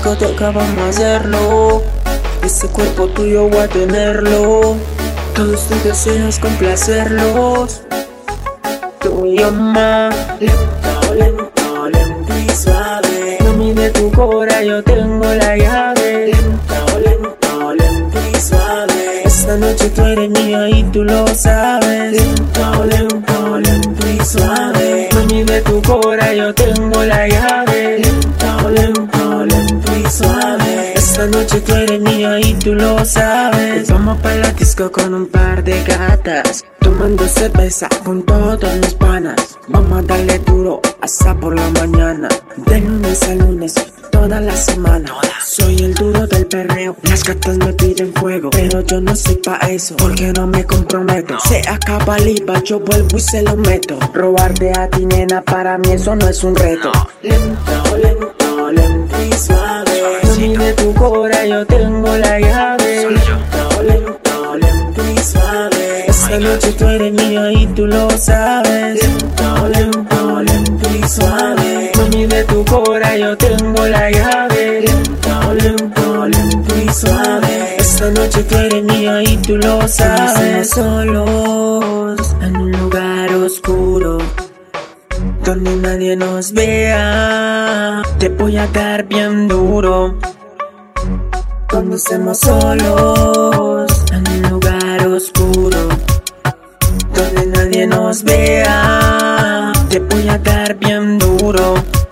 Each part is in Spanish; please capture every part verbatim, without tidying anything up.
discoteca vamos a hacerlo. Ese cuerpo tuyo voy a tenerlo. Todos tus deseos complacerlos. Tú y yo más. Lento, lento, lento y suave. Mami, de tu cora yo tengo la llave. Lento, lento, lento y suave. Esta noche tú eres mía y tú lo sabes. Lento, lento, lento y suave. Mami, de tu cora yo tengo la llave. Lento, lento, lento y suave. Esta noche tú eres mía y tú lo sabes. Vamos pa' la disco con un par de gatas, tomando cerveza con todos mis panas. Vamos a darle duro hasta por la mañana, de lunes a lunes, toda la semana. Soy el duro del perreo, las gatas me piden fuego, pero yo no soy pa' eso, porque no me comprometo. Se acaba el I V A, yo vuelvo y se lo meto. Robarte a ti, nena, para mí eso no es un reto. Lento, lento, lento y suave. Mami, de tu cora yo tengo la llave. Lento, lento, lento y suave. Esta noche tú eres mía y tú lo sabes. Lento, lento, lento y suave. Mami, de tu cora yo tengo la llave. Lento, lento, lento y suave. Esta noche tú eres mía y tú lo sabes. Solos en un lugar oscuro, donde nadie nos vea, te voy a dar bien duro. Cuando estemos solos en un lugar oscuro, donde nadie nos vea, te voy a dar bien duro.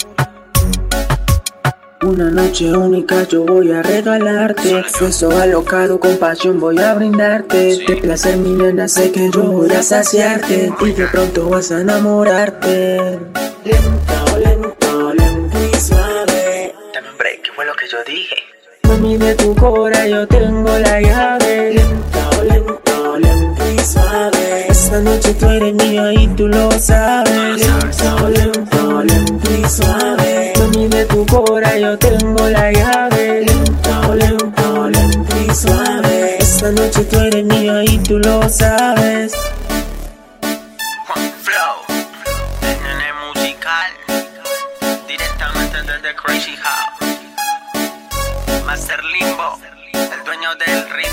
Una noche única yo voy a regalarte, beso alocado con pasión voy a brindarte. De placer mi nena sé que yo voy a saciarte, y de pronto vas a enamorarte. Lento, lento, lento y suave. Dame un break, ¿qué fue lo que yo dije? Mami, de tu cora yo tengo la llave. Lento, lento, lento y suave. Esta noche tú eres mía y tú lo sabes. Lento, lento, lento y suave. Mami, de tu cora yo tengo la llave. Lento, lento, lento y suave. Esta noche tú eres mía y tú lo sabes. Juan Flow, el nene musical, directamente desde Crazy House. Master Limbo, el dueño del ritmo.